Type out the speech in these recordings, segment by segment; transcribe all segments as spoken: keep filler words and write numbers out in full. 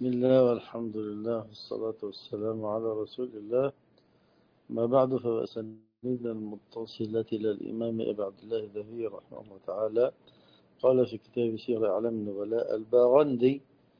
بسم الله والحمد لله والصلاة والسلام على رسول الله. ما بعد، فأسانيد المتصلة إلى الإمام أبي عبد الله الذهبي رحمه الله تعالى قال في كتاب سير أعلام النبلاء: الباغندي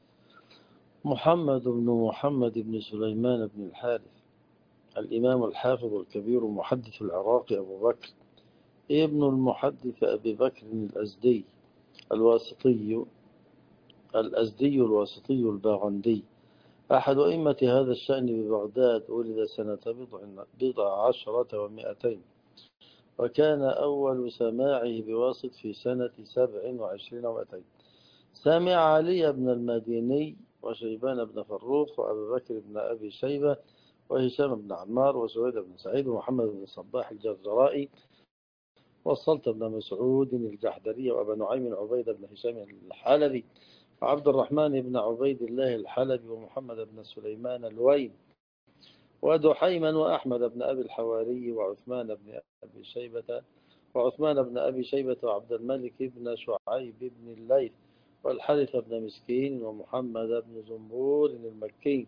محمد بن محمد بن سليمان بن الحارث، الإمام الحافظ الكبير محدث العراق أبو بكر ابن المحدث أبي بكر الأزدي الواسطي الأزدي الواسطي الباغندي، أحد أئمة هذا الشأن ببغداد. ولد سنة بضع عشرة ومائتين، وكان أول سماعه بواسط في سنة سبع وعشرين ومائتين. سمع علي بن المديني وشيبان بن فروخ وأبي بكر بن أبي شيبة وهشام بن عمار وسويد بن سعيد ومحمد بن صباح الجرجرائي والصلت بن مسعود الجحدري وأبا نعيم عبيد بن هشام الحلبي وعبد الرحمن بن عبيد الله الحلبي ومحمد بن سليمان الويم ودحيما وأحمد بن أبي الحواري وعثمان بن أبي شيبة وعثمان بن أبي شيبة وعبد الملك بن شعيب بن الليث والحارث بن مسكين ومحمد بن زنبور المكي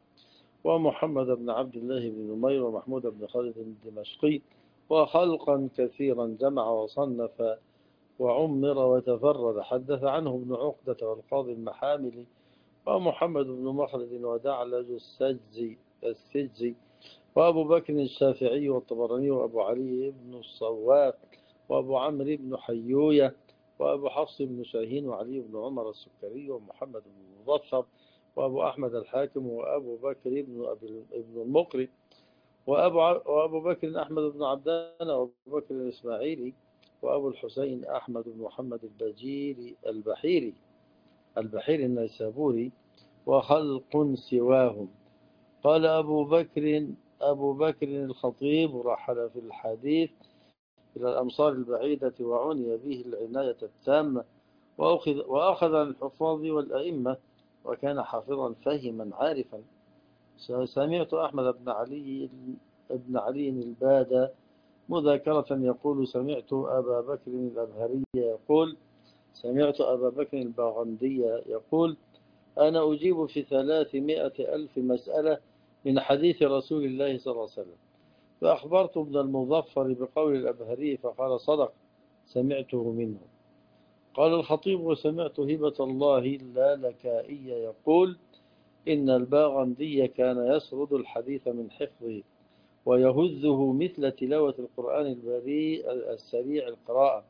ومحمد بن عبد الله بن نمير ومحمود بن خالد الدمشقي وخلقا كثيرا جمع وصنف وعمر وتفرد. حدث عنه ابن عقدة والقاضي المحاملي ومحمد بن مخلد ودعلج السجزي السجزي وأبو بكر الشافعي والطبراني وأبو علي بن الصواف وأبو عمرو بن حيوية وأبو حفص بن شاهين وعلي بن عمر السكري ومحمد بن المظفر وأبو أحمد الحاكم وأبو بكر بن أبي ابن المقري وأبو وأبو بكر أحمد بن عبدان وأبو بكر الإسماعيلي وأبو الحسين أحمد بن محمد البجيري البحيري البحيري النيسابوري وخلق سواهم. قال أبو بكر أبو بكر الخطيب رحل في الحديث إلى الأمصار البعيدة وعني به العناية التامة، وأخذ, وأخذ عن الحفاظ والأئمة، وكان حافظا فهما عارفا. سمعت أحمد بن علي بن علي البادة مذاكرة يقول: سمعت أبا بكر الأبهري يقول: سمعت أبا بكر الباغندي يقول: أنا أجيب في ثلاثمائة ألف مسألة من حديث رسول الله صلى الله عليه وسلم. فأخبرت ابن المظفر بقول الأبهري فقال: صدق، سمعته منه. قال الخطيب: وسمعت هبة الله اللالكائي يقول: إن الباغندي كان يسرد الحديث من حفظه ويهزه مثل تلاوة القرآن البريء السريع القراءة،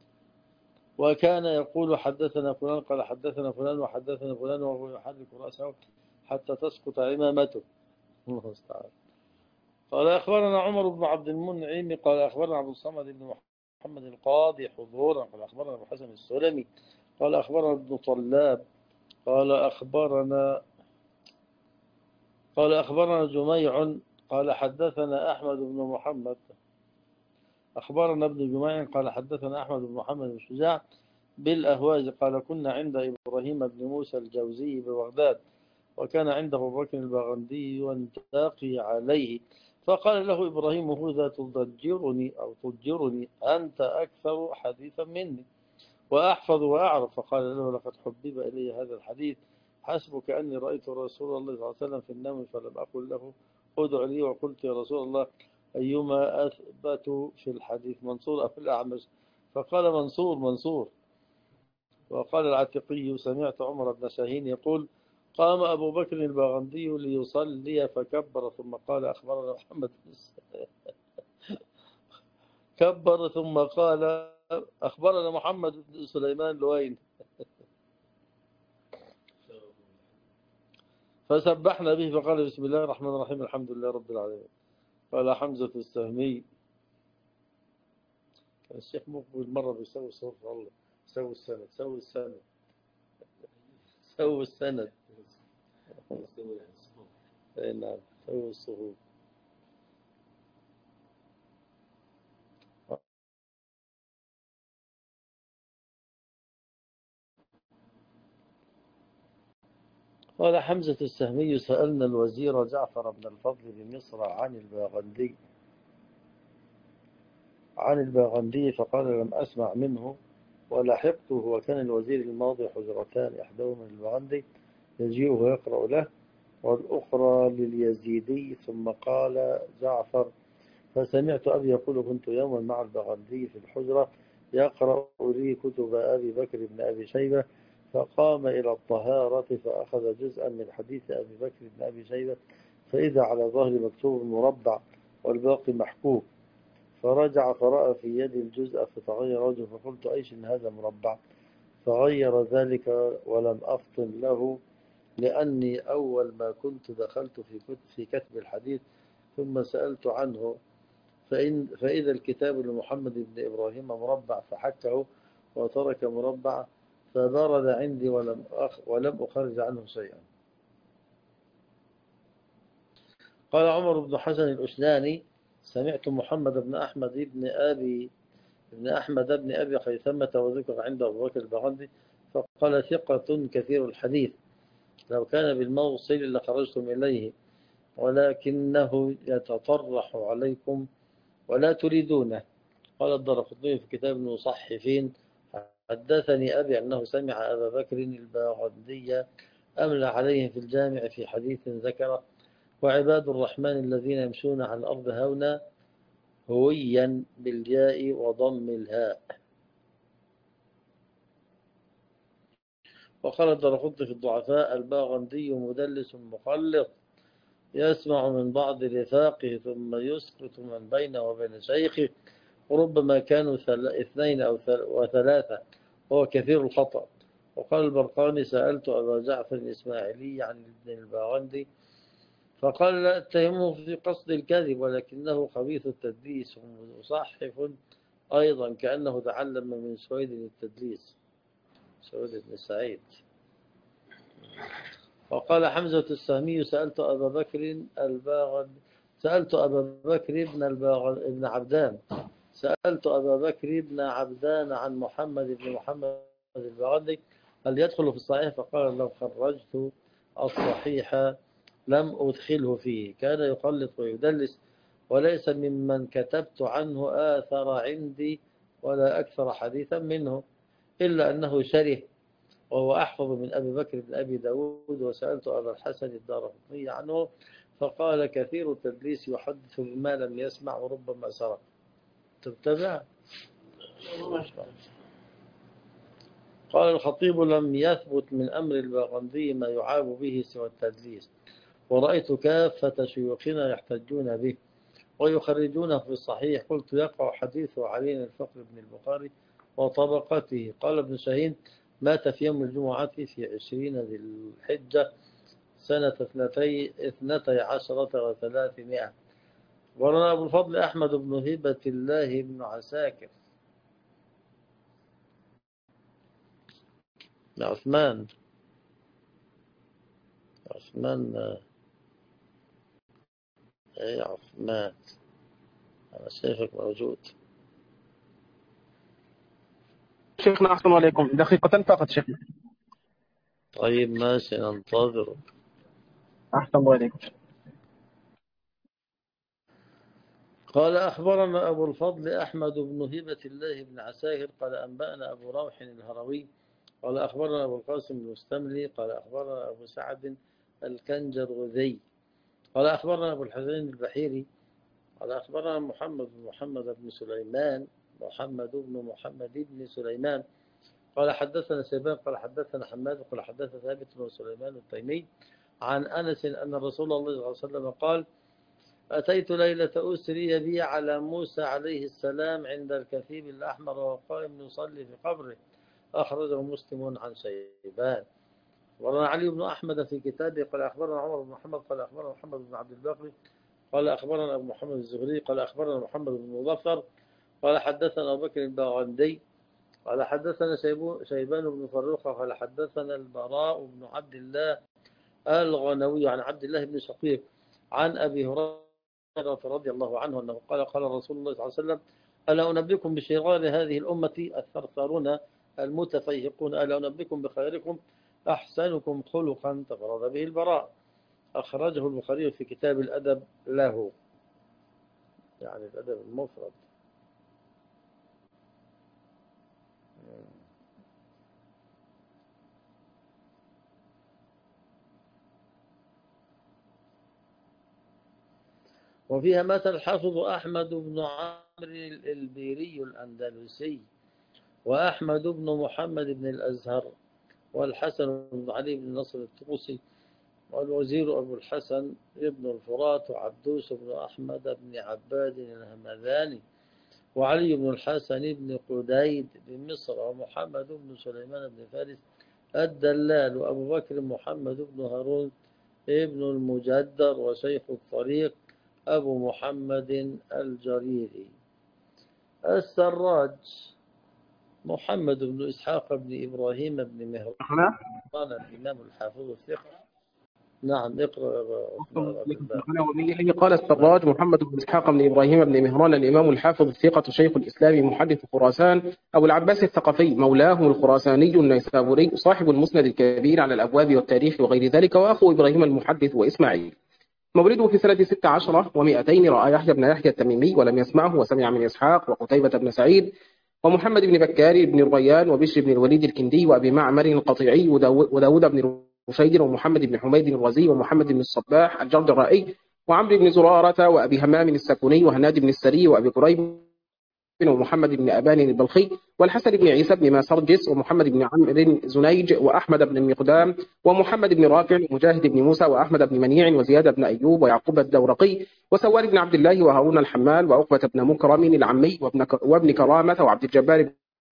وكان يقول: حدثنا فلان قال حدثنا فلان وحدثنا فلان، وهو يحرك رأسه حتى تسقط عمامته. الله استعان. قال: أخبرنا عمر بن عبد المنعم قال أخبرنا عبد الصمد بن محمد القاضي حضورا قال أخبرنا أبو حسن السلمي قال أخبرنا ابن طلاب قال أخبرنا قال أخبرنا جميع قال حدثنا أحمد بن محمد أخبرنا ابن جميع قال حدثنا أحمد بن محمد بن شجاع بالأهواز قال: كنا عند إبراهيم بن موسى الجوزي ببغداد، وكان عنده أبو بكر الباغندي وانتقي عليه، فقال له إبراهيم: هذا تضجرني أو تضجرني، أنت أكثر حديثا مني وأحفظ وأعرف. فقال له: لقد حبب إلي هذا الحديث، حسبك أني رأيت رسول الله صلى الله عليه وسلم في النوم فلم أقل له ادع لي، وقلت: يا رسول الله، أيما أثبت في الحديث، منصور أو الأعمش؟ فقال: منصور منصور. وقال العتقي: سمعت عمر بن شاهين يقول: قام أبو بكر الباغندي ليصلي فكبر ثم قال: أخبرنا محمد كبر ثم قال: أخبرنا محمد بن سليمان لوين. فسبحنا به فقال: بسم الله الرحمن الرحيم، الحمد لله رب العالمين. قال حمزة السهمي: كان الشيخ مقبل مرة بيسوي صوت الله، سوي السند سوي السند سوي السند نعم سوي الصفوف. قال حمزة السهمي: سألنا الوزير جعفر بن الفضل بمصر عن الباغندي عن الباغندي فقال: لم أسمع منه ولحقته، وكان الوزير الماضي حجرتان، إحداهما للباغندي يجيء ويقرأ له، والأخرى لليزيدي. ثم قال جعفر: فسمعت أبي يقول: كنت يوما مع البغندي في الحجرة يقرأ لي كتب أبي بكر بن أبي شيبة، فقام إلى الطهارة فأخذ جزءا من حديث أبي بكر بن أبي شيبة، فإذا على ظهر مكتوب مربع والباقي محكوك، فرجع فرأى في يدي الجزء فتغير وجهه، فقلت: أيش إن هذا مربع؟ فغير ذلك ولم أفطن له، لأني أول ما كنت دخلت في في كتب الحديث ثم سألت عنه، فإن فإذا الكتاب لمحمد بن إبراهيم مربع، فحكه وترك مربع، فبرد عندي ولم أخ ولم أخرج عنه شيئا. قال عمر بن حسن الأشناني: سمعت محمد بن أحمد بن أبي بن أحمد بن أبي خيثمة وذكر عند أبو بكر البغندي، فقال: ثقة كثير الحديث، لو كان بالموصل لخرجتم إليه، ولكنه يتطرح عليكم ولا تريدونه. قال الدارقطني في كتاب المصحفين: حدثني أبي أنه سمع أبا بكر البغندي أملى عليه في الجامع في حديث ذكره: وعباد الرحمن الذين يمشون على الأرض هونا، هويا بالياء وضم الهاء. وقال الدارقطني في الضعفاء: الباغندي مدلس مخلط، يسمع من بعض رفاقه ثم يسكت من بينه وبين شيخه، وربما كانوا اثنين أو وثلاثة، وهو كثير الخطأ. وقال البرقاني: سألت أبا جعفر الإسماعيلي عن ابن الباغندي، فقال: لا اتهمه في قصد الكذب، ولكنه خبيث التدليس ومصحف أيضا، كأنه تعلم من سويد التدليس، سويد بن سعيد. وقال حمزة السهمي: سألت أبا بكر الباغندي سألت أبا بكر بن الباغ ابن عبدان سألت أبا بكر بن عبدان عن محمد بن محمد البغندي هل يدخل في الصحيح؟ فقال: لو خرجت الصحيح لم أدخله فيه، كان يخلط ويدلس، وليس ممن كتبت عنه آثر عندي ولا أكثر حديثا منه، إلا أنه شره، وهو أحفظ من أبي بكر بن أبي داود. وسألت أبا الحسن الدارقطني عنه، فقال: كثير التدليس يحدث بما لم يسمع وربما سرق. تتبع. قال الخطيب: لم يثبت من أمر الباغندي ما يعاب به سوى التدليس، ورأيت كافة شيوخنا يحتجون به ويخرجونه في الصحيح. قلت: يقع حديثه علينا الفقر بن البخاري وطبقته. قال ابن شاهين: مات في يوم الجمعة في عشرين ذي الحجة سنة اثنتي, اثنتي عشرة وثلاثمائة. ورنا أبو الفضل أحمد بن هبة الله بن عساكر عثمان عثمان ايه عثمان، أنا شايفك موجود. شيخنا أحسن عليكم، دقيقة فقط شيخنا. طيب ماشي، ننتظرك. أحسن عليكم. قال: أخبرنا أبو الفضل أحمد بن هبة الله بن عساكر قال: أنبأنا أبو روح الهروي قال: أخبرنا أبو القاسم المستملي قال: أخبرنا أبو سعد الكنجرغذي قال: أخبرنا أبو الحسين البحيري قال: أخبرنا محمد بن محمد بن سليمان محمد بن محمد بن سليمان قال: حدثنا سيبان قال: حدثنا حماد قال: حدثنا ثابت بن سليمان التيمي عن أنس أن رسول الله صلى الله عليه وسلم قال: أتيت ليلة أسري بي على موسى عليه السلام عند الكثيب الأحمر وهو قائم يصلي في قبره، أخرجه مسلم عن شيبان. ورنا علي بن أحمد في كتابه قال: أخبرنا عمر بن محمد قال: أخبرنا محمد بن عبد الباقي قال: أخبرنا أبو محمد الزهري قال: أخبرنا محمد بن مظفر قال: حدثنا أبو بكر الباغندي قال: حدثنا شيبان بن فروخة قال: حدثنا البراء بن عبد الله الغنوي عن عبد الله بن شقيق عن أبي هريرة رضي الله عنه أنه قال: قال رسول الله صلى الله عليه وسلم: ألا أنبئكم بشرار هذه الأمة الثرثارون المتفيهقون، ألا أنبئكم بخيركم أحسنكم خلقا، تفرد به البراء. أخرجه البخاري في كتاب الأدب له، يعني الأدب المفرد. وفيها مات الحافظ أحمد بن عمرو البيري الأندلسي، وأحمد بن محمد بن الأزهر، والحسن بن علي بن نصر الطوسي، والوزير أبو الحسن ابن الفرات، وعبدوس بن أحمد بن عباد الهمذاني، وعلي بن الحسن بن قديد بمصر، ومحمد بن سليمان بن فارس الدلال، وأبو بكر محمد بن هارون ابن المجدر، وشيخ الطريق أبو محمد الجريري. السراج محمد بن إسحاق بن إبراهيم بن مهران الإمام الحافظ الثقة. نعم اقرأ. وبه قال السراج محمد بن إسحاق بن إبراهيم بن مهران الإمام الحافظ الثقة شيخ الإسلام محدث خراسان أبو العباس الثقفي مولاهم الخراساني النيسابوري صاحب المسند الكبير على الأبواب والتاريخ وغير ذلك، وأخو إبراهيم المحدث وإسماعيل. مولده في سنة ست عشرة ومئتين، رأى يحيى بن يحيى التميمي ولم يسمعه، وسمع من إسحاق وقتيبة بن سعيد ومحمد بن بكار بن الريان وبشر بن الوليد الكندي وأبي معمر القطيعي وداود بن رشيد ومحمد بن حميد الرزي ومحمد بن الصباح الجرد الرائي وعمرو بن زرارة وأبي همام السكوني وهناد بن السري وأبي قريب ومحمد بن أبان البلخي والحسن بن عيسى بن ماسرجس ومحمد بن عمرو زنيج وأحمد بن المقدام ومحمد بن رافع ومجاهد بن موسى وأحمد بن منيع وزياد بن أيوب ويعقوب الدورقي وسوار بن عبد الله وهارون الحمال وعقبة بن مكرم العمي وابن كرامة وعبد الجبار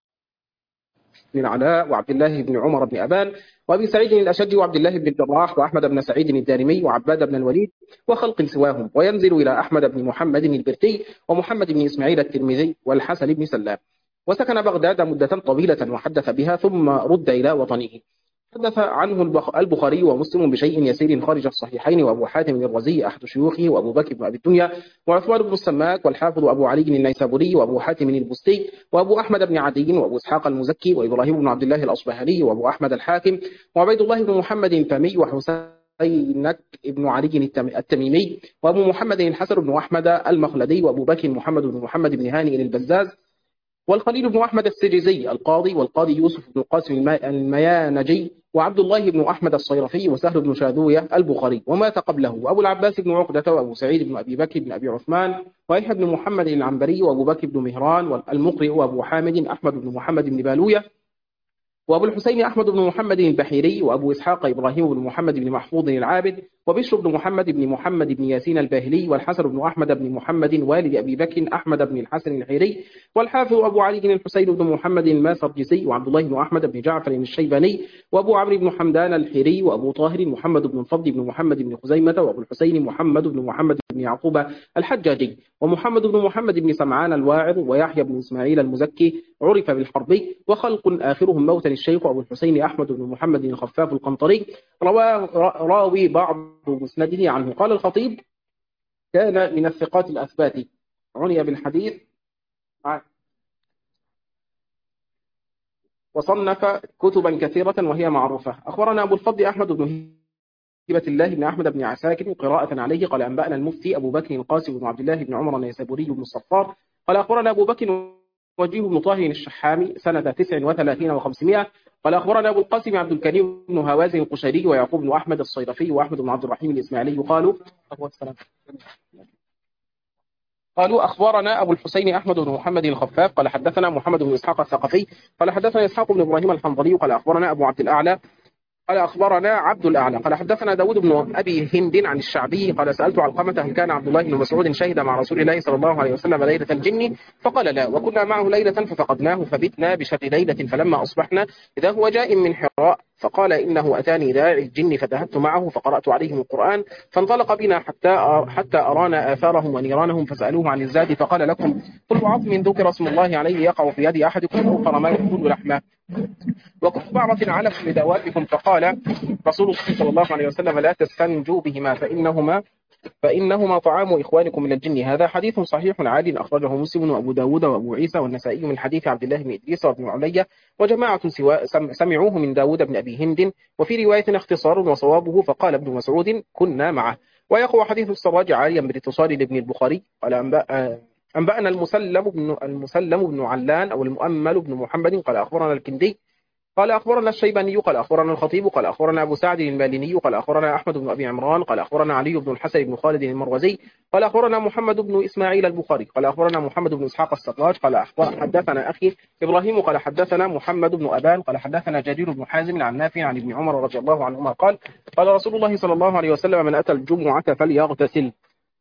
بن العلاء وعبد الله بن عمر بن أبان وأبي سعيد الأشج وعبد الله بن الجراح وأحمد بن سعيد الدارمي وعباد بن الوليد وخلق سواهم، وينزل إلى أحمد بن محمد البرتي ومحمد بن إسماعيل الترمذي والحسن بن سلام. وسكن بغداد مدة طويلة وحدث بها ثم رد إلى وطنه. حدث عنه البخاري ومسلم بشيء يسير خارج الصحيحين، وأبو حاتم الرزي أحد شيوخه، وأبو بكر بن أبي الدنيا وعثمان بن السماك والحافظ أبو علي النيسابوري وأبو حاتم البستي وأبو أحمد بن عدي وأبو إسحاق المزكي وإبراهيم بن عبد الله الأصبهاني وأبو أحمد الحاكم وعبيد الله بن محمد الفمي وحسينك بن علي التميمي وأبو محمد الحسن بن أحمد المخلدي وأبو بكر محمد بن محمد بن هانئ البزاز والخليل بن أحمد السجزي القاضي، والقاضي يوسف بن قاسم الميانجي وعبد الله بن أحمد الصيرفي وسهل بن شاذوية البخاري، ومات قبله وأبو العباس بن عقدة وأبو سعيد بن أبي بكر بن أبي عثمان ويحيى بن محمد العنبري وأبو بكر بن مهران المقرئ وأبو حامد أحمد بن محمد بن بالوية وأبو الحسين أحمد بن محمد البحيري وأبو إسحاق إبراهيم بن محمد بن محفوظ العابد وبشر بن محمد بن محمد بن ياسين الباهلي والحسن بن أحمد بن محمد والد أبي بكر أحمد بن الحسن الحيري والحافظ أبو علي بن الحسين بن محمد الماسرجسي وعبد الله بن أحمد بن جعفر الشيباني وأبو عمرو بن حمدان الحيري وأبو طاهر محمد بن الفضل بن محمد بن خزيمة وأبو الحسين محمد بن محمد بن يعقوب الحجاجي ومحمد بن محمد بن سمعان الواعظ ويحيى بن إسماعيل المزكي عرف بالحربي، وخلق آخرهم موتا الشيخ أبو الحسين أحمد بن محمد الخفاف القنطري رواه راوي بعض مسنده عنه. قال الخطيب: كان من الثقات الأثبات، عني بالحديث وصنف كتبا كثيرة وهي معروفة. أخبرنا أبو الفضل أحمد بن هبة الله بن أحمد بن عساكر قراءة عليه قال أنبأنا المفتي أبو بكر القاسم بن عبد الله بن عمر النيسابوري بن الصفار قال أخبرنا أبو بكر وجيه بن طاهر الشحامي سنة تسع وثلاثين وخمسمائة قال أخبرنا أبو القاسم عبد الكريم بن هوازن القشيري ويعقوب بن أحمد الصيرفي وأحمد بن عبد الرحيم الإسماعيلي قالوا قالوا أخبرنا أبو الحسين أحمد بن محمد الخفاف قال حدثنا محمد بن إسحاق الثقفي قال حدثنا إسحاق بن إبراهيم الحنظلي قال أخبرنا أبو عبد الأعلى قال أخبرنا عبد الأعلى قال حدثنا داود بن أبي هند عن الشعبي قال سألت علقمة هل كان عبد الله بن مسعود شهد مع رسول الله صلى الله عليه وسلم ليلة الجن؟ فقال لا، وكنا معه ليلة ففقدناه فبتنا بشر ليلة، فلما أصبحنا إذا هو جاء من حراء فقال إنه أتاني داعي الجن فذهبت معه فقرأت عليهم القرآن فانطلق بنا حتى حتى أرانا آثارهم ونيرانهم فسألوه عن الزاد فقال لكم كل عظم ذكر اسم الله عليه يقع في يد أحدكم أوفر ما يأكل لحمه وكل بعرة علف لدوابكم، فقال رسول الله صلى الله عليه وسلم لا تستنجوا بهما فإنهما فإنهما طعام إخوانكم من الجن. هذا حديث صحيح عال أخرجه مسلم وأبو داود وأبو عيسى والنسائي من حديث عبد الله بن إدريس وابن علية وجماعة سوا سمعوه من داود بن أبي هند، وفي رواية اختصار وصوابه فقال ابن مسعود كنا معه. ويقوى حديث السراج عاليا بالاتصال لابن البخاري قال أنبأنا المسلم بن المسلم بن علان أو المؤمل بن محمد قال أخبرنا الكندي قال أخبرنا الشيباني قال أخبرنا الخطيب قال أخبرنا أبو سعد الماليني قال أخبرنا أحمد بن أبي عمران قال أخبرنا علي بن الحسن بن خالد المروزي قال أخبرنا محمد بن إسماعيل البخاري قال أخبرنا محمد بن إسحاق السراج قال أخبر حدثنا أخي إبراهيم قال حدثنا محمد بن أبان قال حدثنا جرير بن حازم عن نافع عن ابن عمر رضي الله عنهما قال قال رسول الله صلى الله عليه وسلم من أتى الجمعة فليغتسل.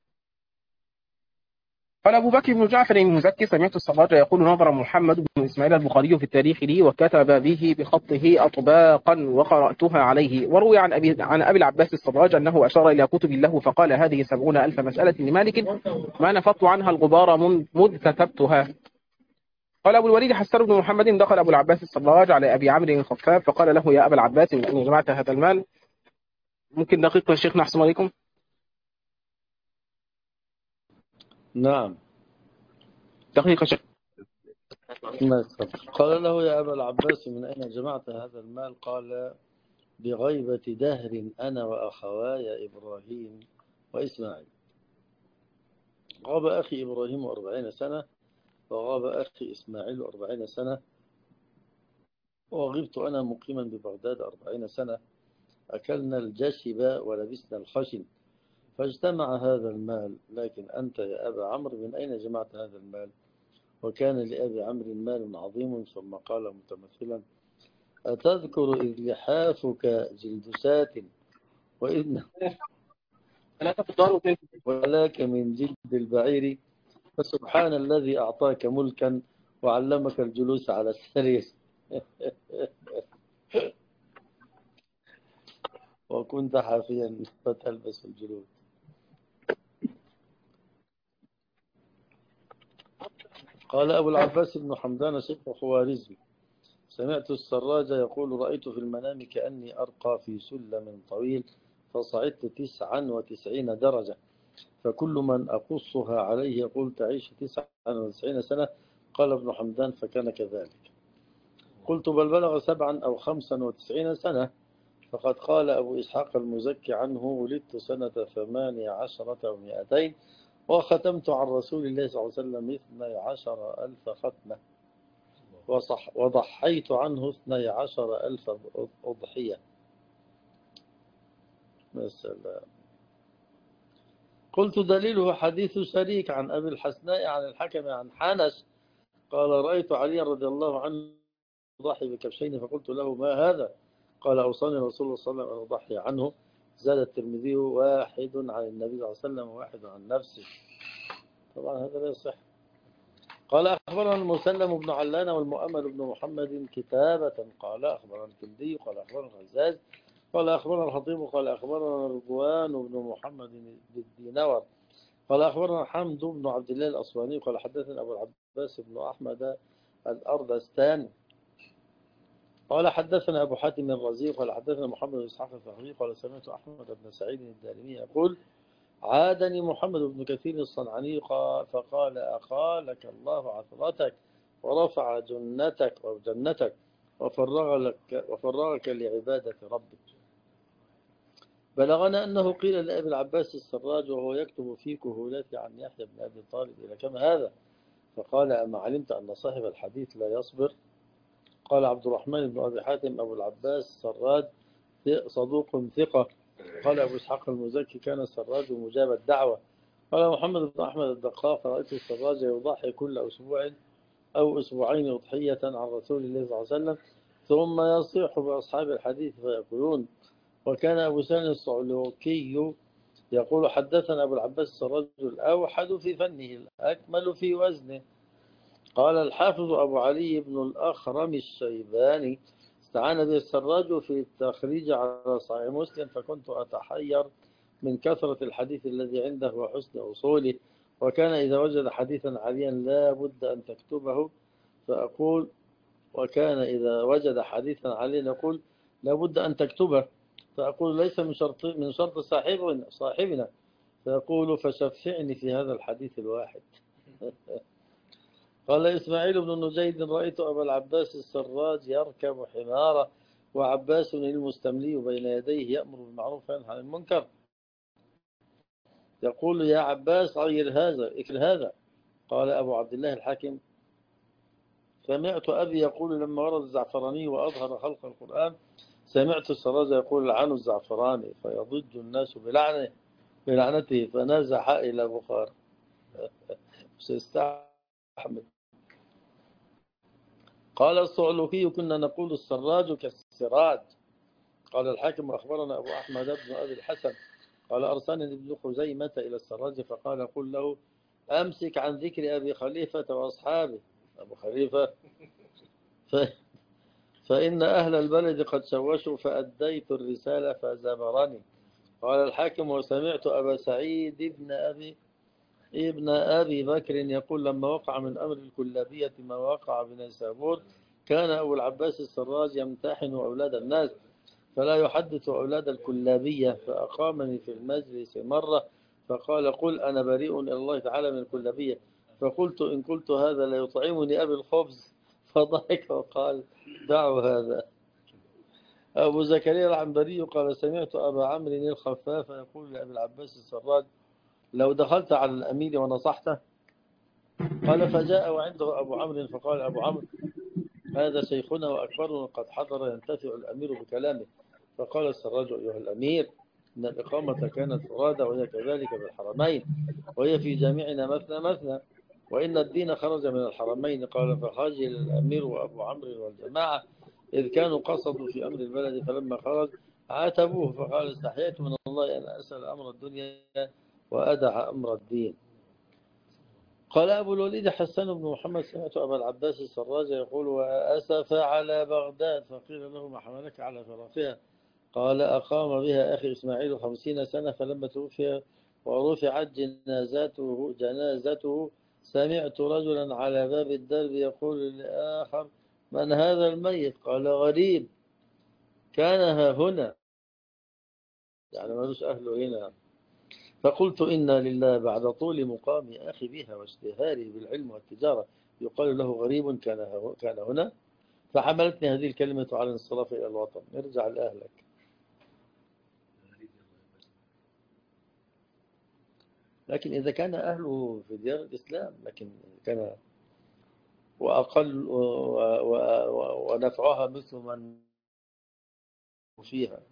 قال أبو بكر بن جعفر المزكي سمعت السراج يقول نظر محمد بن إسماعيل البخاري في التاريخ لي وكتب به بخطه أطباقا وقرأتها عليه. وروي عن أبي عن أبي العباس السراج أنه أشار إلى كتب له فقال هذه سبعون ألف مسألة لمالك ما نفضت عنها الغبار مذ كتبتها. قال أبو الوليد حسان بن محمد دخل أبو العباس السراج على أبي عمرو الخفاف فقال له يا أبا العباس من أين جمعت هذا المال؟ ممكن دقيقة يا شيخنا أحسن عليكم. نعم دقيقة شيخ. قال له يا أبا العباس من أين جمعت هذا المال؟ قال بغيبة دهر أنا وأخواي إبراهيم وإسماعيل. غاب أخي إبراهيم أربعين سنة وغاب أخي إسماعيل أربعين سنة وغبت أنا مقيما ببغداد أربعين سنة. أكلنا الجشب ولبسنا الخشن فاجتمع هذا المال. لكن أنت يا أبا عمرو من أين جمعت هذا المال؟ وكان لأبي عمرو مال عظيم. ثم قال متمثلا أتذكر إذ لحافك جلدسات وإذ ولك من جلد البعير فسبحان الذي أعطاك ملكا وعلمك الجلوس على السرير وكنت حافيا فتلبس الجلود. قال أبو العباس بن حمدان شيخ خوارزمي سمعت السراج يقول رأيت في المنام كأني أرقى في سلم طويل فصعدت تسعا وتسعين درجة فكل من أقصها عليه يقول تعيش تسعا وتسعين سنة. قال ابن حمدان فكان كذلك. قلت بل بلغ سبعا أو خمسا وتسعين سنة. فقد قال أبو إسحاق المزكي عنه ولدت سنة ثمانية عشرة ومئتين وختمت عن رسول الله صلى الله عليه وسلم اثني عشر ألف ختمة وصح وضحيت عنه اثني عشر ألف أضحية. مثلا قلت دليله حديث شريك عن أبي الحسناء عن الحكم عن حنش قال رأيت علي رضي الله عنه يضحي بكبشين فقلت له ما هذا؟ قال أوصاني رسول الله صلى الله عليه وسلم أن أضحي عنه. زاد الترمذي واحد عن النبي صلى الله عليه وسلم وواحد عن نفسه. طبعا هذا لا يصح. قال أخبرنا المسلم بن علان والمؤمل بن محمد كتابة قال أخبرنا الكلدي قال أخبرنا الغزاز قال أخبرنا الخطيب قال أخبرنا رضوان بن محمد الدينور قال أخبرنا حمد بن عبد الله الأصواني قال حدثنا أبو العباس بن أحمد الأردستاني قال حدثنا أبو حاتم الرزي قال حدثنا محمد بن إسحاق الفهمي قال سمعت أحمد بن سعيد الدارمي يقول عادني محمد بن كثير الصنعاني فقال أقالك الله عثرتك ورفع جنتك أو جنتك وفرغ لك وفرغك لعبادة ربك. بلغنا أنه قيل لأبي العباس السراج وهو يكتب في كهولته عن يحيى بن أبي طالب إلى كم هذا؟ فقال أما علمت أن صاحب الحديث لا يصبر؟ قال عبد الرحمن بن أبي حاتم أبو العباس السراج صدوق ثقة. قال أبو إسحاق المزكي كان السراج مجاب الدعوة. قال محمد بن أحمد الدقاق رأيت السراج يضحي كل أسبوع أو أسبوعين أضحية عن رسول الله صلى الله عليه وسلم ثم يصيح بأصحاب الحديث فيقولون. وكان أبو سالم الصعلوكي يقول حدثنا أبو العباس السراج الأوحد في فنه الأكمل في وزنه. قال الحافظ أبو علي بن الأخرم الشيباني استعان به السراج في التخريج على صحيح مسلم فكنت أتحير من كثرة الحديث الذي عنده وحسن أصوله وكان إذا وجد حديثا عاليا لا بد أن تكتبه فأقول وكان إذا وجد حديثا عاليا يقول لا بد أن تكتبه فأقول ليس من شرط من شرط صاحبنا صاحبنا فيقول فشفعني في هذا الحديث الواحد. قال إسماعيل بن نجيد رأيت أبا العباس السراج يركب حمارة وعباس المستملي بين يديه يأمر بالمعروف وينهى عن المنكر يقول يا عباس غير هذا اكل هذا. قال أبو عبد الله الحاكم سمعت أبي يقول لما ورد الزعفراني وأظهر خلق القرآن سمعت السراج يقول لعنوا الزعفراني فيضج الناس بلعنه بلعنته فنزح إلى بخار. مش يستحمل. قال الصعلوكي كنا نقول السراج كالسراج. قال الحاكم أخبرنا أبو أحمد بن أبي الحسن قال أرسلني ابن خزيمة إلى السراج فقال قل له أمسك عن ذكر أبي خليفة وأصحابه. أبو خليفة ف... فإن أهل البلد قد شوشوا فأديت الرسالة فزمرني. قال الحاكم وسمعت أبا سعيد ابن أبي ابن أبي بكر يقول لما وقع من أمر الكلابية ما وقع بنيسابور كان أبو العباس السراج يمتحن أولاد الناس فلا يحدث أولاد الكلابية فأقامني في المجلس مرة فقال قل أنا بريء إلى الله تعالى من الكلابية فقلت إن قلت هذا لا يطعمني أبي الخبز فضحك وقال دعوا هذا. أبو زكريا العنبري قال سمعت أبا عمرو الخفاف يقول لأبي العباس السراج لو دخلت على الأمير ونصحته قال فجاء وعنده أبو عمرو فقال أبو عمرو هذا شيخنا وأكبرنا قد حضر ينتفع الأمير بكلامه فقال السراج أيها الأمير إن الإقامة كانت فرادى وهي كذلك بالحرمين وهي في جامعنا مثنى مثنى وإن الدين خرج من الحرمين. قال فخرج الأمير وأبو عمرو والجماعة إذ كانوا قصدوا في أمر البلد فلما خرج عاتبوه فقال استحييت من الله أن أسأل أمر الدنيا وأدع أمر الدين. قال أبو الوليد حسان بن محمد سمعت أبا العباس السراج يقول وأسف على بغداد فقيل له ما حملك على فرافها قال أقام بها أخي إسماعيل خمسين سنة فلما توفي ورفعت جنازته جنازته سمعت رجلا على باب الدرب يقول لآخر من هذا الميت قال غريب كان ها هنا يعني ملوش أهله هنا. فقلت إنا لله بعد طول مقام أخي بها واشتهاره بالعلم والتجارة يقال له غريب كان كان هنا فحملتني هذه الكلمة على الانصراف إلى الوطن. ارجع لأهلك. لكن إذا كان أهله في ديار الإسلام لكن كان وأقل ونفعها مثل من فيها.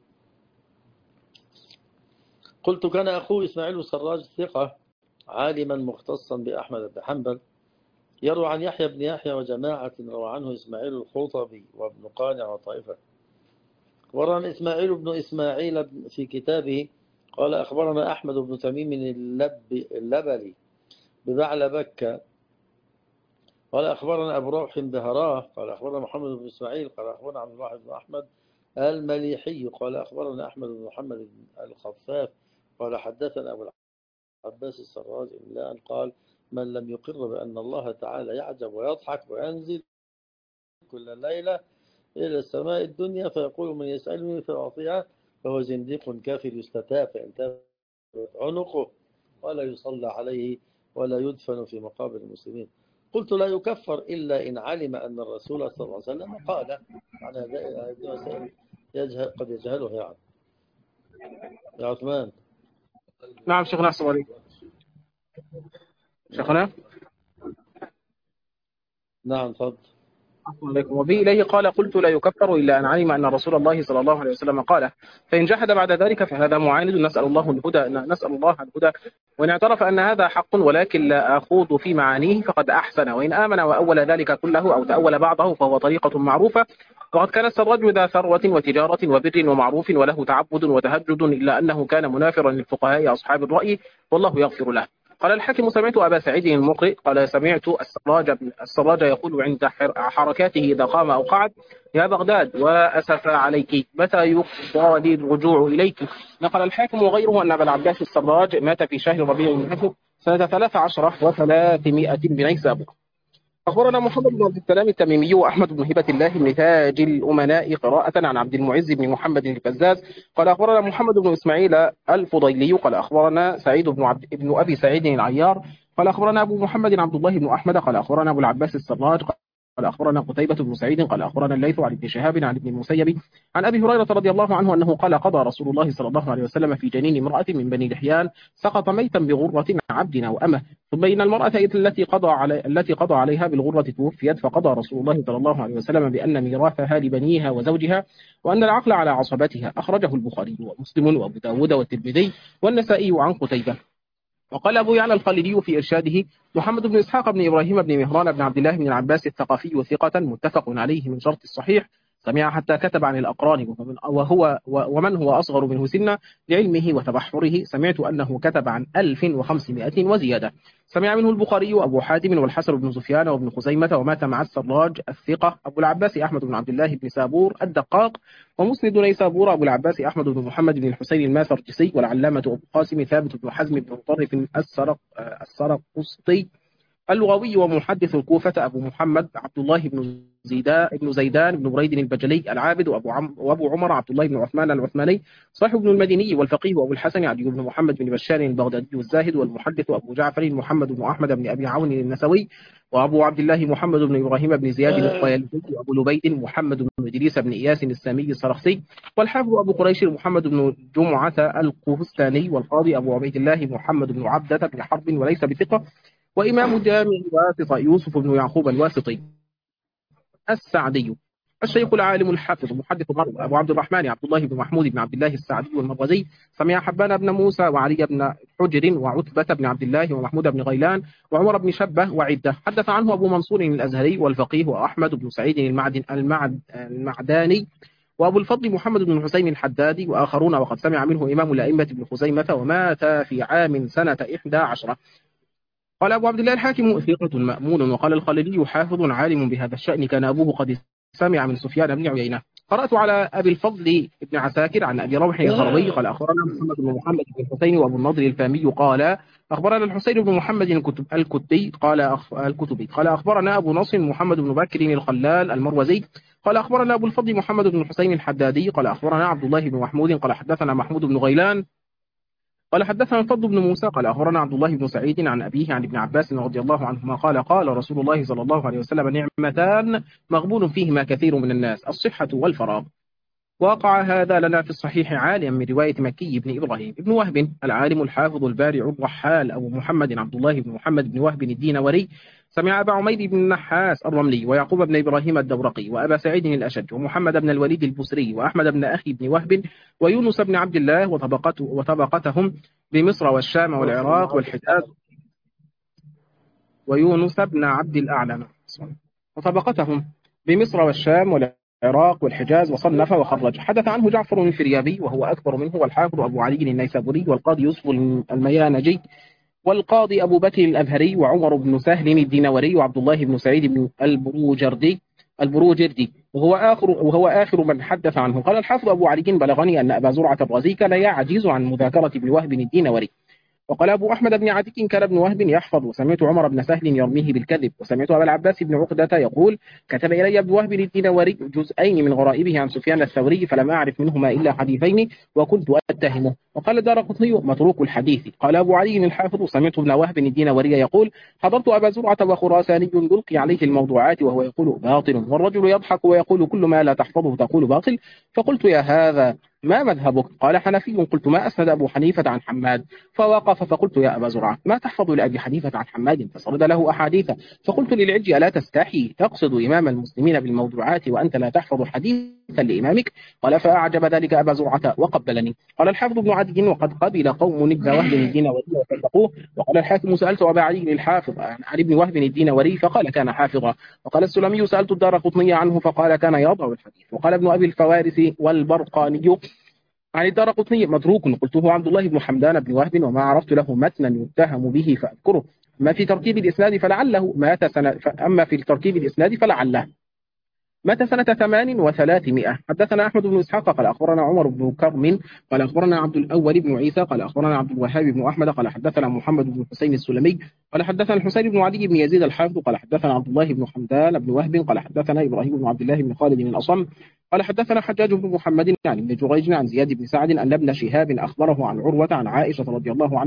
قلت كان أخوه إسماعيل السراج ثقة عالما مختصا بأحمد بن حنبل يروى عن يحيى بن يحيى وجماعة روى عنه إسماعيل الخوطبي وابن قانع وطائفة. وروى عن إسماعيل بن إسماعيل في كتابه قال أخبرنا أحمد بن تميم اللب اللبلي ببعل بكة قال أخبرنا أبو روح بهراه قال أخبرنا محمد بن إسماعيل قال أخبرنا عبد الواحد بن أحمد المليحي قال أخبرنا أحمد بن محمد بن الخفاف قال حدثنا أبو العباس السراج إملاء قال من لم يقر بأن الله تعالى يعجب ويضحك وينزل كل ليلة إلى السماء الدنيا فيقول من يسألني فأعطيها فهو زنديق كافر يستتاب فينتهي عنقه ولا يصلى عليه ولا يدفن في مقابر المسلمين. قلت لا يكفر إلا إن علم أن الرسول صلى الله عليه وسلم قال يعني هذه مسائل يجهل قد يجهلها يعني. يا عثمان. نعم شيخنا أحسن عليك. شيخنا نعم تفضل. وبه إليه قال قلت لا يكفر إلا أن علم أن رسول الله صلى الله عليه وسلم قال فإن جحد بعد ذلك فهذا معاند نسأل الله الهدى نسأل الله الهدى وإن اعترف أن هذا حق ولكن لا أخوض في معانيه فقد أحسن وإن آمن وأول ذلك كله أو تأول بعضه فهو طريقة معروفة. وقد كان السراج ذا ثروة وتجارة وبر ومعروف وله تعبد وتهجد إلا أنه كان منافرا للفقهاء أصحاب الرأي والله يغفر له. قال الحاكم سمعت أبا سعيد المقرئ قال سمعت السراج السراج يقول عند حركاته إذا قام أو قعد يا بغداد وأسف عليك متى يقضى لي الرجوع إليك. نقل الحاكم وغيره أن أبا العباس السراج مات في شهر ربيع الأول سنة ثلاث عشرة وثلاثمائة بنيسابور. أخبرنا محمد بن عبد السلام التميمي وأحمد بن هبة الله بن تاج الأمناء قراءة عن عبد المعز بن محمد الفزاز قال أخبرنا محمد بن إسماعيل الفضيلي قال أخبرنا سعيد بن عبد ابن أبي سعيد العيار قال أخبرنا أبو محمد عبد الله بن أحمد قال أخبرنا أبو العباس السراج قال أخبرنا قتيبة بن سعيد قال أخبرنا الليث عن ابن شهاب عن ابن المسيب عن أبي هريرة رضي الله عنه أنه قال قضى رسول الله صلى الله عليه وسلم في جنين امرأة من بني لحيان سقط ميتا بغرة عبد أو أمه، ثم إن المرأة التي قضى علي التي قضى عليها بالغرة توفيت، فقضى رسول الله صلى الله عليه وسلم بأن ميراثها لبنيها وزوجها، وأن العقل على عصبتها. أخرجه البخاري ومسلم وأبو داود والترمذي والنسائي عن قتيبة. وقال أبو يعلى الخليلي في إرشاده: محمد بن إسحاق بن إبراهيم بن مهران بن عبد الله بن العباس الثقفي ثقة متفق عليه من شرط الصحيح، سمع حتى كتب عن الأقران وهو ومن هو أصغر منه سنا لعلمه وتبحره، سمعت أنه كتب عن ألف وخمسمائة وزيادة. سمع منه البخاري وأبو حاتم والحسن بن سفيان وابن خزيمة، ومات مع السراج الثقة أبو العباس أحمد بن عبد الله بن سابور الدقاق، ومسند نيسابور أبو العباس أحمد بن محمد بن الحسين الماثرجسي، والعلامة أبو قاسم ثابت بن حزم بن مطرف السرق السرقسطي اللغوي ومحدث الكوفة أبو محمد عبد الله بن زيدان بن زيدان بن بريد البجلي العابد، وأبو عم وأبو عمر عبد الله بن عثمان العثماني صاحب بن المديني والفقيه، وأبو الحسن علي بن محمد بن بشار البغدادي الزاهد والمحدث، وأبو جعفر محمد بن أحمد بن أبي عون النسوي، وأبو عبد الله محمد بن إبراهيم بن زياد الطيالسي، وأبو لبيد محمد بن إدريس بن إياس السامي السرخسي، والحافظ أبو قريش محمد بن جمعة القهستاني، والقاضي أبو عبيد الله محمد بن عبدة بن حرب وليس بثقة، وإمام جامع الواسطة يوسف بن يعقوب الواسطي السعدي. الشيخ العالم الحافظ محدث مرو أبو عبد الرحمن عبد الله بن محمود بن عبد الله السعدي المروزي، سمع حبان بن موسى وعلي بن حجر وعتبة بن عبد الله ومحمود بن غيلان وعمر بن شبه وعدة. حدث عنه أبو منصور الأزهري والفقيه وأحمد بن سعيد المعدن المعد المعداني وأبو الفضل محمد بن الحسين الحدادي وآخرون، وقد سمع منه إمام الأئمة بن خزيمة، ومات في عام سنة إحدى عشرة. قال أبو عبد الله الحاكم ثقة مأمون. وقال الخليلي حافظ عالم بهذا الشأن، كان أبوه قد سمع من سفيان بن عيينة. قرأت على أبي الفضل بن عساكر عن أبي روح الهروي قال أخبرنا محمد بن محمد بن الحسين وأبو النضر الفامي قال أخبرنا الحسين بن محمد الكتب الكتبي قال أخ... الكتبي قال أخبرنا أبو نصر محمد بن بكر الخلال المروزي قال أخبرنا أبو الفضل محمد بن الحسين الحدادي قال أخبرنا عبد الله بن محمود قال حدثنا محمود بن غيلان قال حدثنا الفضل بن موسى قال أخبرنا عبد الله بن سعيد عن أبيه عن ابن عباس رضي الله عنهما قال قال رسول الله صلى الله عليه وسلم: نعمتان مغبون فيهما كثير من الناس، الصحة والفراغ. وقع هذا لنا في الصحيح عاليا من رواية مكي بن إبراهيم بن وهب العالم الحافظ البارع الرحال أبو محمد عبد الله بن محمد بن وهب الدينوري، سمع أبا عميد بن النحاس الرملي ويعقوب بن إبراهيم الدورقي وأبا سعيد الأشج ومحمد بن الوليد البصري وأحمد بن أخي بن وهب ويونس بن عبد الله وطبقته وطبقتهم بمصر والشام والعراق والحجاز ويونس بن عبد الأعلى وطبقتهم بمصر والشام والعراق والحجاز، وصنف وخرج. حدث عنه جعفر الفريابي وهو أكبر منه، والحافظ أبو علي النيسابوري، والقاضي يوسف الميانجي، والقاضي أبو بكر الأزهري، وعمر بن سهل الدينوري، وعبد الله بن سعيد بن البروجردي البروجردي وهو آخر وهو آخر من حدث عنه. قال الحافظ أبو علي: بلغني أن أبا زرعة الرازي كان يعجز عن مذاكرة ابن وهب الدينوري. وقال أبو أحمد بن عتيك: كان ابن وهب يحفظ، وسمعت عمر بن سهل يرميه بالكذب، وسمعت أبا العباس بن عقدة يقول: كتب إلي ابن وهب الدينوري جزئين من غرائبه عن سفيان الثوري، فلم أعرف منهما إلا حديثين وكنت أتهمه. وقال الدارقطني: متروك الحديث. قال أبو علي الحافظ: سمعت ابن وهب الدينوري يقول: حضرت أبا زرعة وخراساني يلقي عليه الموضوعات وهو يقول باطل، والرجل يضحك ويقول: كل ما لا تحفظه تقول باطل. فقلت: يا هذا ما مذهبك؟ قال: حنفي. قلت: ما أسند أبو حنيفة عن حماد؟ فوقف. فقلت: يا أبا زرعة، ما تحفظ لأبي حنيفة عن حماد؟ فسرد له أحاديث. فقلت للعج: ألا تستحي تقصد إمام المسلمين بالموضوعات وأنت لا تحفظ حديثا لإمامك؟ قال: فأعجب ذلك أبا زرعة وقبلني. قال الحافظ ابن عدي: وقد قبل قوم ابن وهب الدينوري وصدقوه. وقال الحاكم: سألت أبا علي الحافظ عن ابن وهب الدينوري فقال: كان حافظا. وقال السلمي: سألت الدارقطني عنه فقال: كان يضع الحديث. وقال ابن أبي الفوارس والبرقاني عن الدارقطني: متروك. قلته عبد الله بن حمدان بن وهب، وما عرفت له متنا يتهم به فأذكره. ما في ترتيب الإسناد فلعله مات سنة، أما في ترتيب الإسناد فلعله مات سنة ثمان وثلاثمائة. حدثنا أحمد بن إسحاق قال أخبرنا عمر بن كرم قال أخبرنا عبد الأول بن عيسى قال أخبرنا عبد الوهاب بن أحمد قال حدثنا محمد بن حسين السلمي قال حدثنا الحسين بن علي بن يزيد الحافظ قال حدثنا عبد الله بن حمدان بن وهب قال حدثنا إبراهيم بن عبد الله بن خالد بن الأصم قال حدثنا حجاج بن محمد عن ابن جريج عن زياد بن سعد أن ابن شهاب أخبره عن عروة عن عائشة رضي الله عنها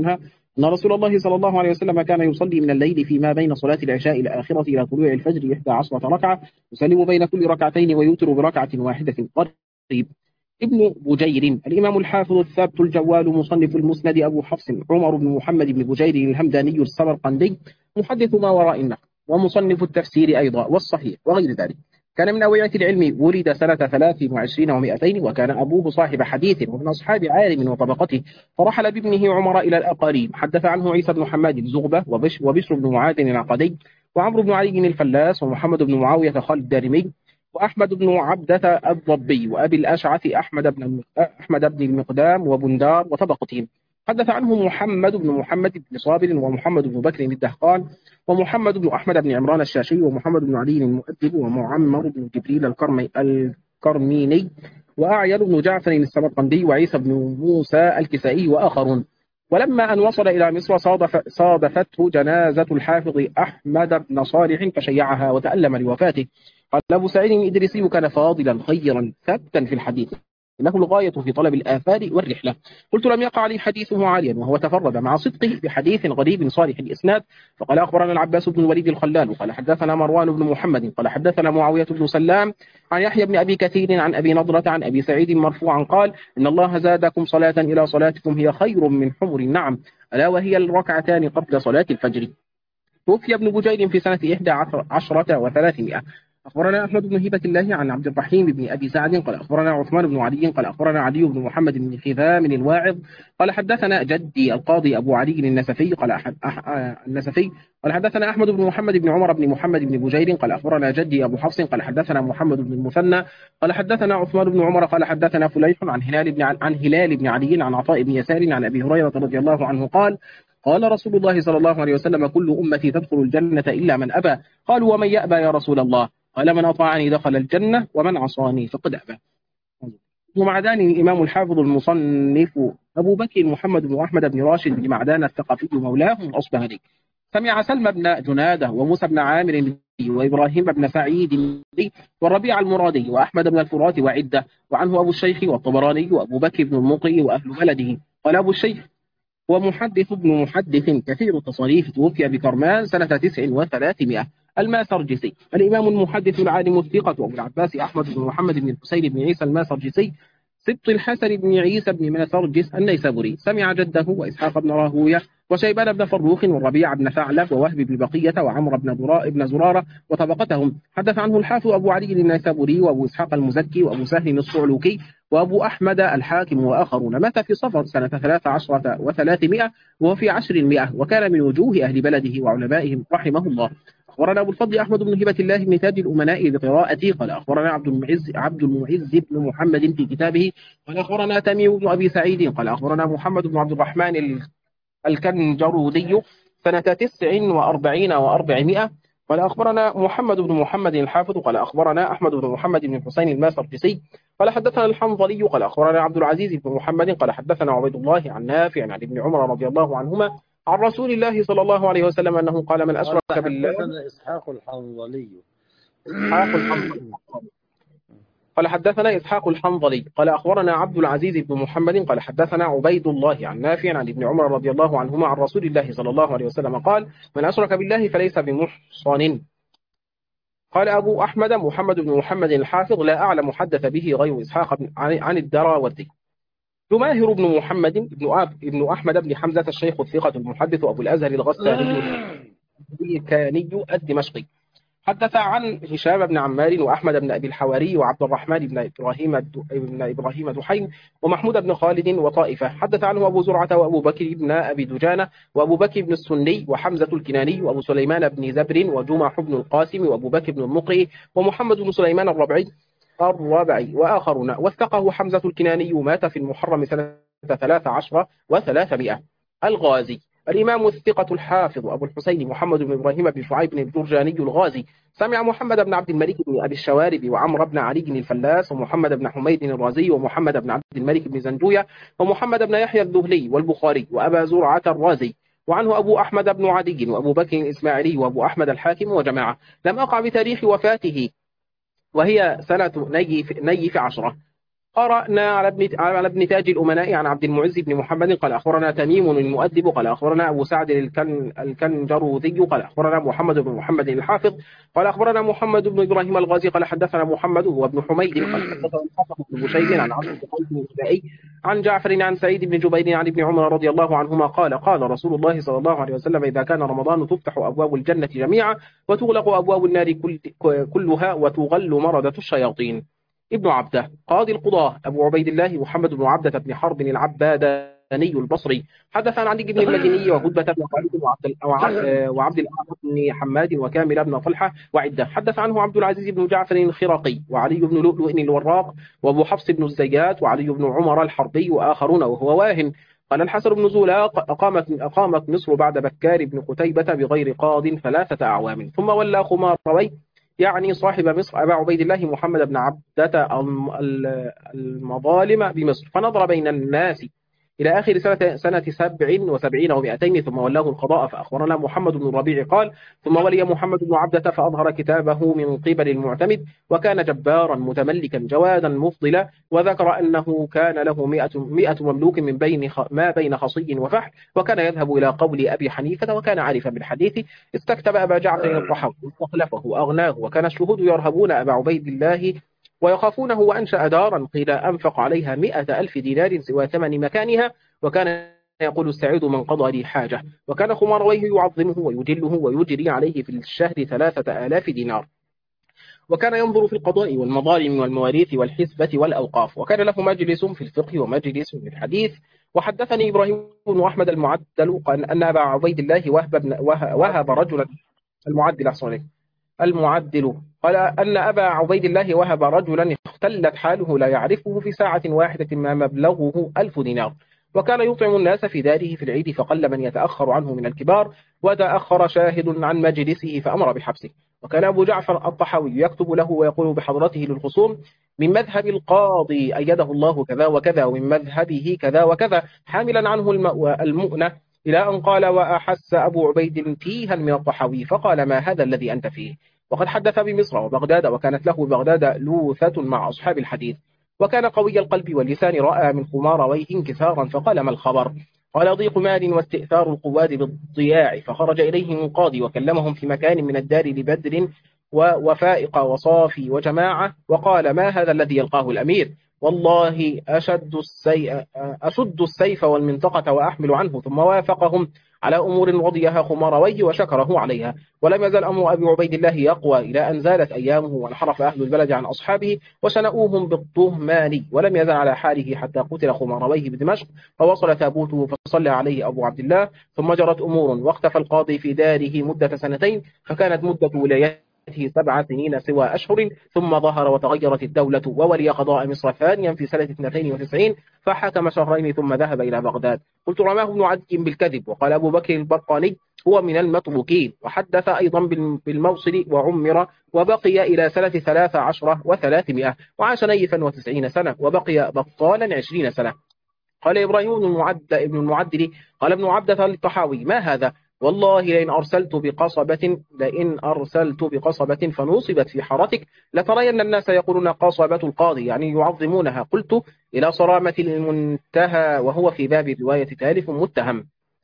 أن رسول الله صلى الله عليه وسلم كان يصلي من الليل فيما بين صلاة العشاء الآخرة إلى طلوع الفجر إحدى عشرة ركعة، يسلم بين كل ركعتين ويوتر بركعة واحدة قريب. ابن بجير الإمام الحافظ الثابت الجوال مصنف المسند أبو حفص عمر بن محمد بن بجير الهمداني السمرقندي محدث ما وراء النحو ومصنف التفسير أيضا والصحيح وغير ذلك. كان من أوعية العلم، ولد سنة ثلاث وعشرين ومائتين، وكان أبوه صاحب حديث ومن أصحاب عالم وطبقته، فرحل بابنه عمر إلى الأقاليم. حدث عنه عيسى بن حماد الزغبة وبش وبشر بن معاذ العقدي وعمرو بن علي الفلاس ومحمد بن معاوية خالد الدارمي وأحمد بن عبدة الضبي وأبي الأشعث أحمد بن أحمد بن المقدام وبندار وطبقتهم. حدث عنه محمد بن محمد بن صابر ومحمد بن بكر الدهقان ومحمد بن أحمد بن عمران الشاشي ومحمد بن علي المؤدب ومعمر بن جبريل الكرمي الكرميني وأعيل بن جعفر السمرقندي وعيسى بن موسى الكسائي وآخرون. ولما أن وصل إلى مصر صادف صادفته جنازة الحافظ أحمد بن صالح فشيعها وتألم لوفاته. قال أبو سعيد الإدريسي: كان فاضلا خيرا ثابتا في الحديث، له الغاية في طلب الآثار والرحلة. قلت: لم يقع لي حديثه عاليا، وهو تفرد مع صدقه بحديث غريب صالح الإسناد. فقال: أخبرنا العباس بن الوليد الخلال قال حدثنا مروان بن محمد قال حدثنا معاوية بن سلام عن يحيى بن أبي كثير عن أبي نضرة عن أبي سعيد مرفوعا قال: إن الله زادكم صلاة إلى صلاتكم هي خير من حمر النعم، ألا وهي الركعتان قبل صلاة الفجر. توفي ابن بجير في سنة إحدى عشرة وثلاثمائة. أخبرنا أحمد بن هبة الله عن عبد الرحيم بن أبي سعد قال أخبرنا عثمان بن علي قال أخبرنا علي بن محمد بن خذام الواعظ قال حدثنا جدي القاضي أبو علي النسفي قال أحد أح... النسفي قال حدثنا أحمد بن محمد بن عمر بن محمد بن بجير قال أخبرنا جدي أبو حفص قال حدثنا محمد بن المثنى قال حدثنا عثمان بن عمر قال حدثنا فليح عن هلال بن عن هلال بن علي عن عطاء بن يسار عن أبي هريرة رضي الله عنه قال: قال رسول الله صلى الله عليه وسلم: كل أمتي تدخل الجنة إلا من أبى. قالوا: ومن يأبى يا رسول الله؟ قال: من أطاعني دخل الجنة ومن عصاني فقد أبى. ومعدان الإمام الحافظ المصنف أبو بكر محمد بن أحمد بن راشد بن معدان الثقفي مولاه الأصبهاني. سمع سلمى بن جنادة وموسى بن عامر وإبراهيم بن سعيد والربيع المرادي وأحمد بن الفرات وعدة، وعنه أبو الشيخ والطبراني وأبو بكر بن المقري وأهل بلده. قال أبو الشيخ: ومحدث ابن محدث كثير التصاريف، توفي بكرمان سنة تسع وثلاثمائة. الماسرجسي الإمام المحدث العالم الثقة أبو العباس أحمد بن محمد بن الحسين بن عيسى الماسرجسي سبط الحسن بن عيسى بن ماسرجس النيسابوري. سمع جده وإسحاق بن راهوية وشيبان بن فروخ والربيع بن ثعلب ووهب بن بقية وعمر بن دراء بن زرارة وطبقتهم. حدث عنه الحافظ أبو علي النيسابوري وأبو إسحاق المزكي وأبو سهل الصعلوكي وأبو أحمد الحاكم وآخرون. مات في صفر سنة ثلاث عشرة وثلاثمائة وهو في عشر المئة، وكان من وجوه أهل بلده وعلمائهم رحمه الله. أخبرنا أبو الفضل أحمد بن هبة الله بن تاج الأمناء بقراءتي قال أخبرنا عبد المعز عبد المعز بن محمد في كتابه قال أخبرنا تميم بن أبي سعيد قال أخبرنا محمد بن عبد الرحمن الكنجرودي سنة تسع وأربعين وأربعمائة قال أخبرنا محمد بن محمد الحافظ قال أخبرنا أحمد بن محمد بن الحسين الماسرجسي قال حدثنا الحنظلي قال أخبرنا عبد العزيز بن محمد قال حدثنا عبيد الله عن نافع عن ابن عمر رضي الله عنهما عن رسول الله صلى الله عليه وسلم أنه قال: من أشرك بالله. حدثنا إسحاق الحنظلي إسحاق الحنظلي قال حدثنا إسحاق الحنظلي قال أخبرنا عبد العزيز بن محمد قال حدثنا عبيد الله عن نافع عن ابن عمر رضي الله عنهما عن رسول الله صلى الله عليه وسلم قال: من أشرك بالله فليس بمحصن. قال أبو أحمد محمد بن محمد الحافظ: لا أعلم حدث به غير إسحاق عن الدراوردي. جماهر بن محمد بن أب ابن أحمد بن حمزة الشيخ الثقة المحدث أبو الأزهر الغساني الكاني الدمشقي. حدث عن هشام بن عمار وأحمد بن أبي الحواري وعبد الرحمن بن إبراهيم بن إبراهيم دحيم ومحمود بن خالد وطائفة. حدث عنه أبو زرعة وأبو بكر بن أبي دجانة وأبو بكر بن السني وحمزة الكناني وأبو سليمان بن زبر وجمح بن القاسم وأبو بكر بن المقري ومحمد بن سليمان الربعي الرابعي وآخرون. وثقه حمزة الكناني، مات في المحرم سنة ثلاث عشر وثلاثمائة. الغازي الإمام الثقة الحافظ أبو الحسين محمد بن إبراهيم بن شعيب الجرجاني الغازي. سمع محمد بن عبد الملك بن أبي الشوارب وعمر بن علي الفلاس ومحمد بن حميد الرازي ومحمد بن عبد الملك بن زنجوية ومحمد بن يحيى الذهلي والبخاري وأبا زرعة الرازي. وعنه أبو أحمد بن عدي وأبو بكر الإسماعيلي وأبو أحمد الحاكم وجماعة. لم أقع بتاريخ وفاته وهي سنة نيف, نيف عشرة. قرأنا على ابن على ابن تاج الأمناء عن عبد المعز بن محمد قال أخبرنا تميم المؤدب قال أخبرنا أبو سعد الكن الكنجروذي قال أخبرنا محمد بن محمد الحافظ قال أخبرنا محمد بن إبراهيم الغازي قال حدثنا محمد هو ابن حميد قال حدثنا الحسن بن بشير عن عبد القيس بن الهلالي عن جعفر عن سعيد بن جبير عن ابن عمر رضي الله عنهما قال قال رسول الله صلى الله عليه وسلم إذا كان رمضان تفتح أبواب الجنة جميعا وتغلق أبواب النار كل كلها وتغل مردة الشياطين. ابن عبده قاضي القضاة أبو عبيد الله محمد بن عبدة بن حرب العباداني البصري حدث عن علي بن المديني وهدبة بن خالد وعبد وعبد, وعبد الأعلى بن حماد وكامل بن طلحة وعدة. حدث عنه عبد العزيز بن جعفر الخراقي وعلي بن لؤلؤ الوراق وأبو حفص بن الزيات وعلي بن عمر الحربي وآخرون وهو واهن. قال الحسن بن زولاق أقامت أقامت مصر بعد بكار بن قتيبة بغير قاض ثلاثة أعوام ثم ولى خماروي يعني صاحب مصر أبا عبيد الله محمد بن عبدة المظالم بمصر فنظر بين الناس إلى آخر سنة, سنة سبع وسبعين ومائتين ثم ولاه القضاء. فأخبرنا محمد بن الربيع قال ثم ولي محمد بن عبدة فأظهر كتابه من قبل المعتمد وكان جبارا متملكا جوادا مفضلا وذكر أنه كان له مئة, مئة مملوك من بين ما بين خصي وفحل وكان يذهب إلى قول أبي حنيفة وكان عارفا بالحديث. استكتب أبا جعفر الطحاوي واستخلفه وأغناه وكان الشهود يرهبون أبا عبيد الله ويخافونه وأنشأ دارا قيل أنفق عليها مئة ألف دينار سوى ثمن مكانها وكان يقول السعيد من قضى لي حاجة وكان خمارويه يعظمه ويجله ويجري عليه في الشهر ثلاثة آلاف دينار وكان ينظر في القضاء والمظالم والمواريث والحسبة والأوقاف وكان له مجلس في الفقه ومجلس في الحديث. وحدثني إبراهيم بن أحمد المعدل قال أن أبا عبيد الله وهب, بن وهب رجلا المعدل أحسن المعدل قال أن أبا عبيد الله وهب رجلا اختلت حاله لا يعرفه في ساعة واحدة ما مبلغه ألف دينار وكان يطعم الناس في داره في العيد فقل من يتأخر عنه من الكبار وتأخر شاهد عن مجلسه فأمر بحبسه. وكان أبو جعفر الطحاوي يكتب له ويقول بحضرته للخصوم من مذهب القاضي أيده الله كذا وكذا ومن مذهبه كذا وكذا حاملا عنه المؤنة إلى أن قال وأحس أبو عبيد تيها من الطحاوي فقال ما هذا الذي أنت فيه. وقد حدث بمصر وبغداد وكانت له بغداد لوثة مع أصحاب الحديث وكان قوي القلب واللسان رأى من خمارويه انكسارا فقال ما الخبر قال ضيق مال واستئثار القواد بالضياع فخرج إليهم القاضي وكلمهم في مكان من الدار لبدر ووفائق وصافي وجماعة وقال ما هذا الذي يلقاه الأمير والله أشد, السي... أشد السيف والمنطقة وأحمل عنه ثم وافقهم على أمور رضيها خمارويه وشكره عليها ولم يزل أمر أبي عبيد الله يقوى إلى أن زالت أيامه وانحرف أهل البلد عن أصحابه وشنؤوهم بالطهمان ولم يزل على حاله حتى قتل خمارويه بدمشق فوصل تابوته فصلى عليه أبو عبد الله ثم جرت أمور واختفى القاضي في داره مدة سنتين فكانت مدة ولايته سبع سنين سوى أشهر ثم ظهر وتغيرت الدولة وولي قضاء مصر ثانيا في سنة اثنتين وتسعين فحكم شهرين ثم ذهب إلى بغداد. قلت رماه ابن عدي بالكذب وقال أبو بكر البرقاني هو من المتروكين وحدث أيضا بالموصل وعمر وبقي إلى سنة ثلاث عشرة وثلاثمائة وعاش نيفا وتسعين سنة وبقي بطالا عشرين سنة. قال إبراهيم بن المعد ابن المعدل قال ابن عبدة للطحاوي ما هذا والله لئن أرسلت بقصبة لئن أرسلت بقصبة فنوصبت في حارتك لترين الناس يقولون قصبة القاضي يعني يعظمونها. قلت إلى صرامة المنتهى وهو في باب الرواية تالف متهم.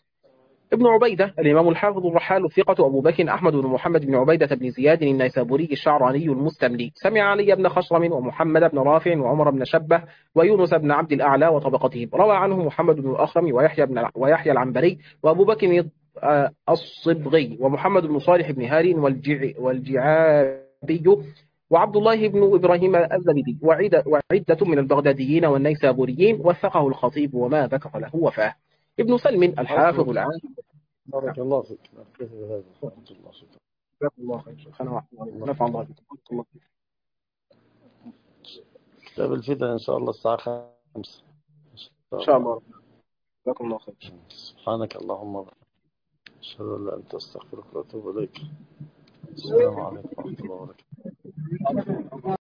ابن عبيدة الإمام الحافظ الرحال الثقة أبو بكر أحمد بن محمد بن عبيدة بن زياد النيسابوري الشعراني المستملي سمع علي بن خشرم ومحمد بن رافع وعمر بن شبه ويونس بن عبد الأعلى وطبقتهم روى عنه محمد بن الأخرم ويحيى بن ويحيى العنبري وأبو بكر الصبغي ومحمد بن صالح بن هاري والجع والجعابي وعبد الله بن إبراهيم الزبيدي وعدة, وعدة من البغداديين والنيسابوريين وثقه الخطيب وما ذكر له وفاه. ابن سلم الحافظ العام بارك الله فيك. كيف هذا؟ رحمة الله فيك. جزاك الله خير شيخنا ونفع الله بكم. كتاب الفتن إن شاء الله الساعة خمسة إن شاء الله. جزاكم الله خير. سبحانك اللهم وبحمدك أشهد أن لا إله إلا أنت أستغفرك وأتوب إليك. السلام عليكم ورحمة الله وبركاته.